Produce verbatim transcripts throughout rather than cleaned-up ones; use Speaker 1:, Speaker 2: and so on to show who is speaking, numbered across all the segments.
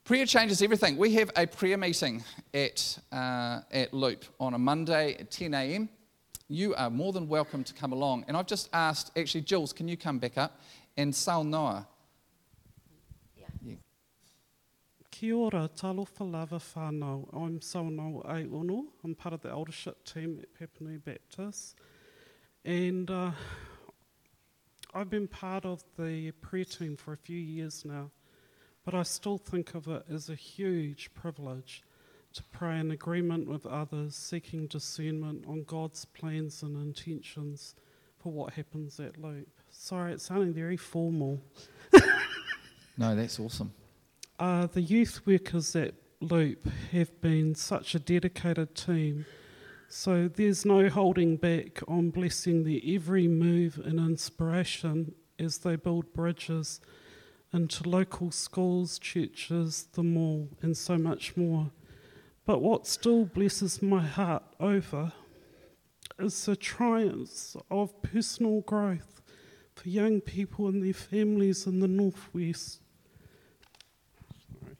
Speaker 1: Prayer changes everything. We have a prayer meeting at uh, at Loop on a Monday at ten a.m. You are more than welcome to come along. And I've just asked, actually, Jules, can you come back up? And Sal Noah.
Speaker 2: Yeah.
Speaker 1: Yeah.
Speaker 3: Kia ora, talofa lava whānau. I'm Sauno Aiunu. I'm part of the eldership team at Papanui Baptist. And uh, I've been part of the prayer team for a few years now. But I still think of it as a huge privilege to pray in agreement with others, seeking discernment on God's plans and intentions for what happens at Loop. Sorry, it's sounding very formal.
Speaker 1: No, that's awesome.
Speaker 3: Uh, the youth workers at Loop have been such a dedicated team, so there's no holding back on blessing their every move and inspiration as they build bridges into local schools, churches, the mall, and so much more. But what still blesses my heart over is the triumphs of personal growth for young people and their families in the Northwest. Sorry.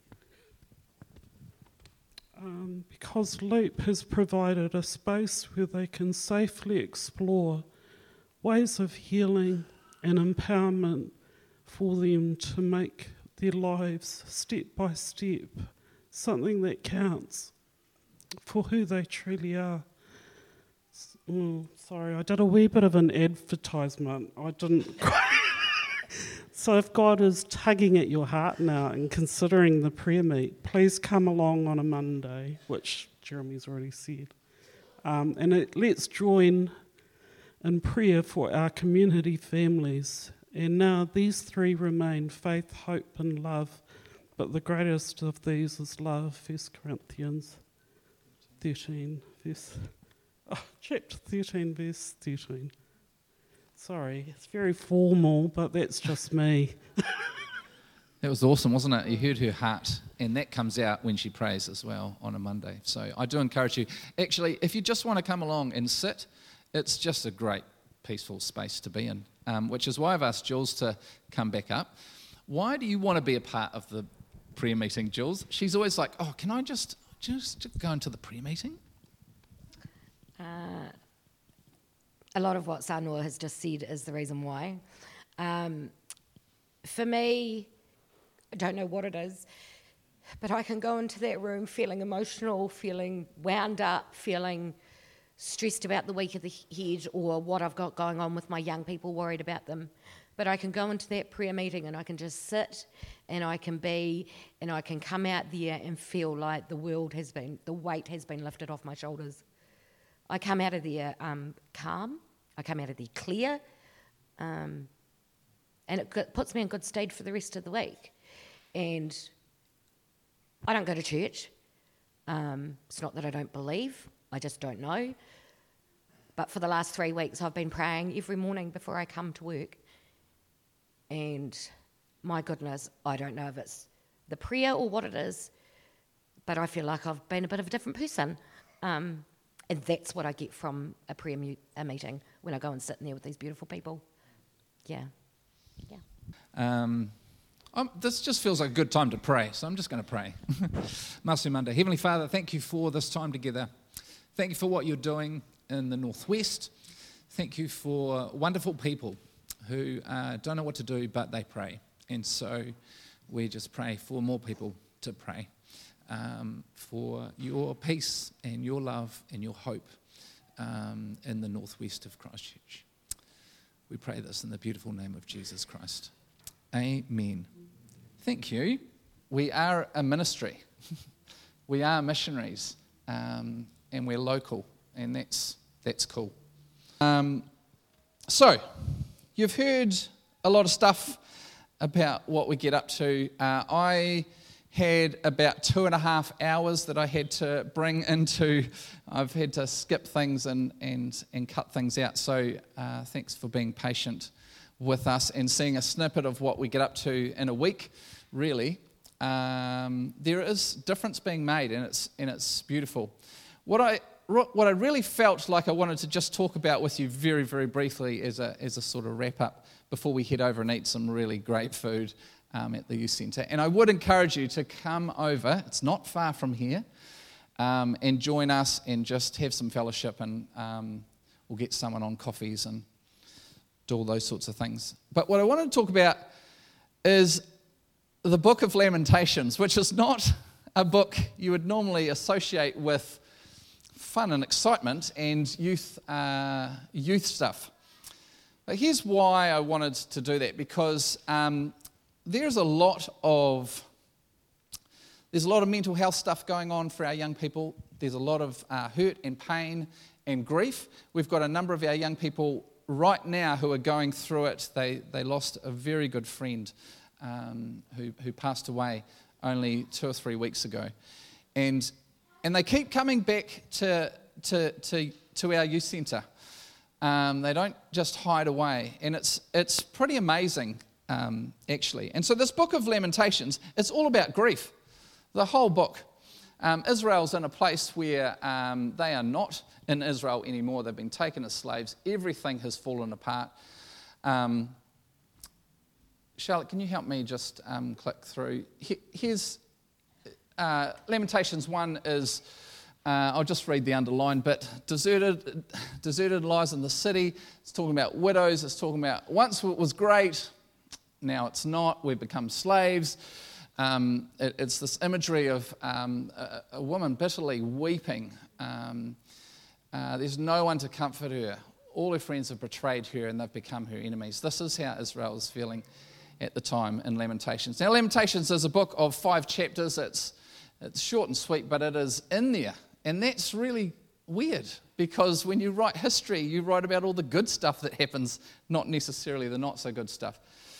Speaker 3: Um, because Loop has provided a space where they can safely explore ways of healing and empowerment for them to make their lives step by step something that counts for who they truly are. Mm, sorry, I did a wee bit of an advertisement. I didn't. So if God is tugging at your heart now and considering the prayer meet, please come along on a Monday, which Jeremy's already said. Um, and it, let's join in prayer for our community families. And now these three remain: faith, hope, and love. But the greatest of these is love. First Corinthians thirteen, verse... Oh, chapter thirteen, verse thirteen. Sorry, it's very formal, but that's just me.
Speaker 1: That was awesome, wasn't it? You heard her heart, and that comes out when she prays as well on a Monday. So I do encourage you. Actually, if you just want to come along and sit, it's just a great, peaceful space to be in. Um, which is why I've asked Jules to come back up. Why do you want to be a part of the prayer meeting, Jules? She's always like, oh, can I just, just go into the prayer meeting?
Speaker 2: Uh, a lot of what Sanua has just said is the reason why. Um, for me, I don't know what it is, but I can go into that room feeling emotional, feeling wound up, feeling stressed about the week ahead or what I've got going on with my young people, worried about them. But I can go into that prayer meeting and I can just sit and I can be, and I can come out there and feel like the world has been, the weight has been lifted off my shoulders. I come out of there um, calm, I come out of there clear, um, and it puts me in good stead for the rest of the week. And I don't go to church. Um, it's not that I don't believe, I just don't know. But for the last three weeks, I've been praying every morning before I come to work. And my goodness, I don't know if it's the prayer or what it is, but I feel like I've been a bit of a different person. Um, and that's what I get from a prayer mu- a meeting when I go and sit in there with these beautiful people. Yeah, yeah.
Speaker 1: Um, um, this just feels like a good time to pray, so I'm just going to pray. Masu Manda. Heavenly Father, thank you for this time together. Thank you for what you're doing in the Northwest. Thank you for wonderful people who uh, don't know what to do, but they pray. And so we just pray for more people to pray, um, for your peace and your love and your hope um, in the Northwest of Christchurch. We pray this in the beautiful name of Jesus Christ. Amen. Thank you. We are a ministry. We are missionaries, um, and we're local, and that's that's cool. Um, so, you've heard a lot of stuff about what we get up to. Uh, I had about two and a half hours that I had to bring into. I've had to skip things and and, and cut things out. So uh, thanks for being patient with us and seeing a snippet of what we get up to in a week. Really, um, there is difference being made, and it's and it's beautiful. What I what I really felt like I wanted to just talk about with you very very briefly as a as a sort of wrap up before we head over and eat some really great food um, at the youth centre. And I would encourage you to come over, it's not far from here, um, and join us and just have some fellowship, and um, we'll get someone on coffees and do all those sorts of things. But what I want to talk about is the book of Lamentations, which is not a book you would normally associate with fun and excitement and youth uh, youth stuff. But here's why I wanted to do that, because um, there's a lot of there's a lot of mental health stuff going on for our young people. There's a lot of uh, hurt and pain and grief. We've got a number of our young people right now who are going through it. They they lost a very good friend um, who who passed away only two or three weeks ago, and and they keep coming back to to to, to our youth centre. Um, they don't just hide away, and it's it's pretty amazing um, actually. And so this book of Lamentations, it's all about grief, the whole book. Um, Israel's in a place where um, they are not in Israel anymore. They've been taken as slaves. Everything has fallen apart. Um, Charlotte, can you help me just um, click through? He, here's uh, Lamentations one is, uh, I'll just read the underlined bit. Deserted, deserted lies in the city. It's talking about widows. It's talking about once it was great, now it's not. We've become slaves. Um, it, it's this imagery of um, a, a woman bitterly weeping. Um, uh, there's no one to comfort her. All her friends have betrayed her and they've become her enemies. This is how Israel is feeling at the time in Lamentations. Now, Lamentations is a book of five chapters. It's, it's short and sweet, but it is in there. And that's really weird, because when you write history, you write about all the good stuff that happens, not necessarily the not so good stuff.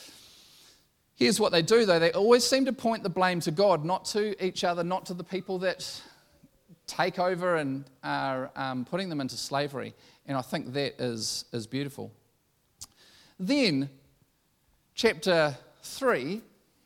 Speaker 1: Here's what they do, though. They always seem to point the blame to God, not to each other, not to the people that take over and are um, putting them into slavery. And I think that is, is beautiful. Then, chapter three,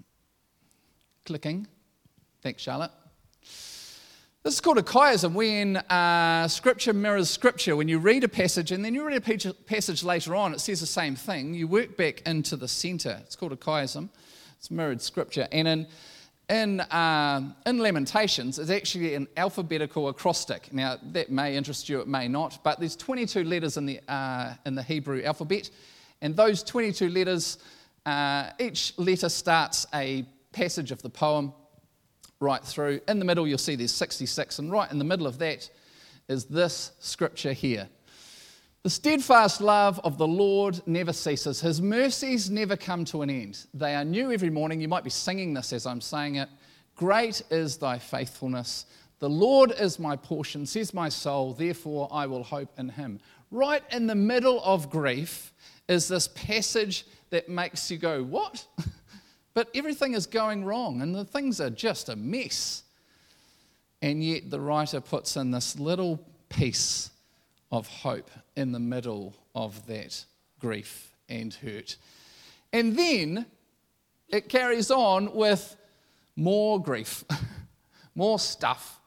Speaker 1: clicking. Thanks, Charlotte. This is called a chiasm, when uh, Scripture mirrors Scripture. When you read a passage and then you read a passage later on, it says the same thing. You work back into the centre. It's called a chiasm. It's mirrored Scripture. And in in, uh, in Lamentations, it's actually an alphabetical acrostic. Now, that may interest you, it may not, but there's twenty-two letters in the uh, in the Hebrew alphabet, and those twenty-two letters, uh, each letter starts a passage of the poem right through. In the middle, you'll see there's sixty-six, and right in the middle of that is this scripture here. The steadfast love of the Lord never ceases. His mercies never come to an end. They are new every morning. You might be singing this as I'm saying it. Great is thy faithfulness. The Lord is my portion, says my soul, therefore I will hope in him. Right in the middle of grief is this passage that makes you go, what? But everything is going wrong and the things are just a mess. And yet the writer puts in this little piece of hope in the middle of that grief and hurt. And then it carries on with more grief, more stuff.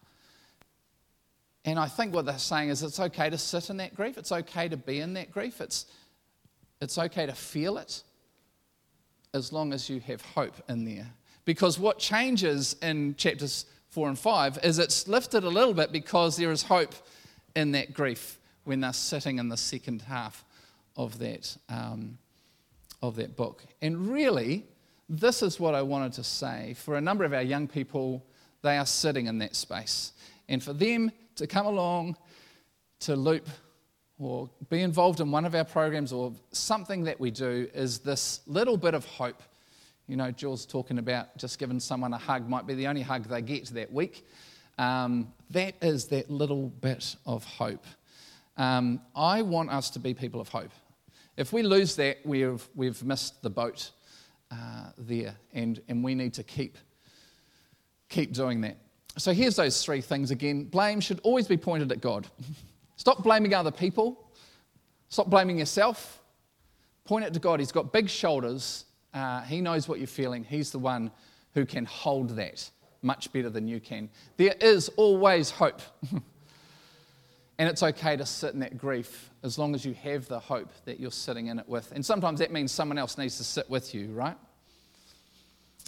Speaker 1: And I think what they're saying is it's okay to sit in that grief. It's okay to be in that grief. It's, it's okay to feel it, as long as you have hope in there. Because what changes in chapters four and five is it's lifted a little bit because there is hope in that grief when they're sitting in the second half of that, um, of that book. And really, this is what I wanted to say. For a number of our young people, they are sitting in that space. And for them to come along to Loop or be involved in one of our programs or something that we do is this little bit of hope. You know, Jules talking about just giving someone a hug might be the only hug they get that week. Um, that is that little bit of hope. Um, I want us to be people of hope. If we lose that, we've, we've missed the boat uh, there, and, and we need to keep, keep doing that. So here's those three things again. Blame should always be pointed at God. Stop blaming other people. Stop blaming yourself. Point it to God. He's got big shoulders. Uh, he knows what you're feeling. He's the one who can hold that much better than you can. There is always hope. And it's okay to sit in that grief as long as you have the hope that you're sitting in it with. And sometimes that means someone else needs to sit with you, right?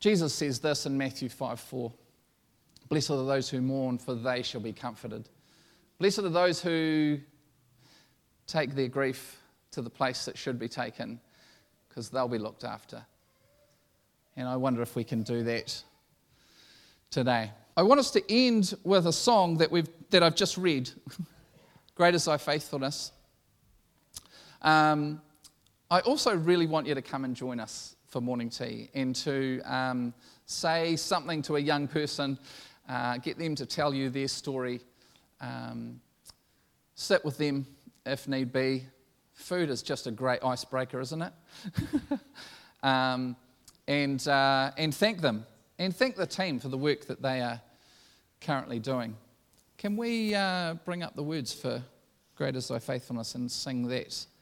Speaker 1: Jesus says this in Matthew five four. Blessed are those who mourn, for they shall be comforted. Blessed are those who take their grief to the place that should be taken, because they'll be looked after. And I wonder if we can do that today. I want us to end with a song that we've that I've just read. Great is thy faithfulness. Um, I also really want you to come and join us for morning tea and to um, say something to a young person, uh, get them to tell you their story, um, sit with them if need be. Food is just a great icebreaker, isn't it? um, and uh, and thank them, and thank the team for the work that they are currently doing. Can we uh, bring up the words for Great is Thy Faithfulness and sing that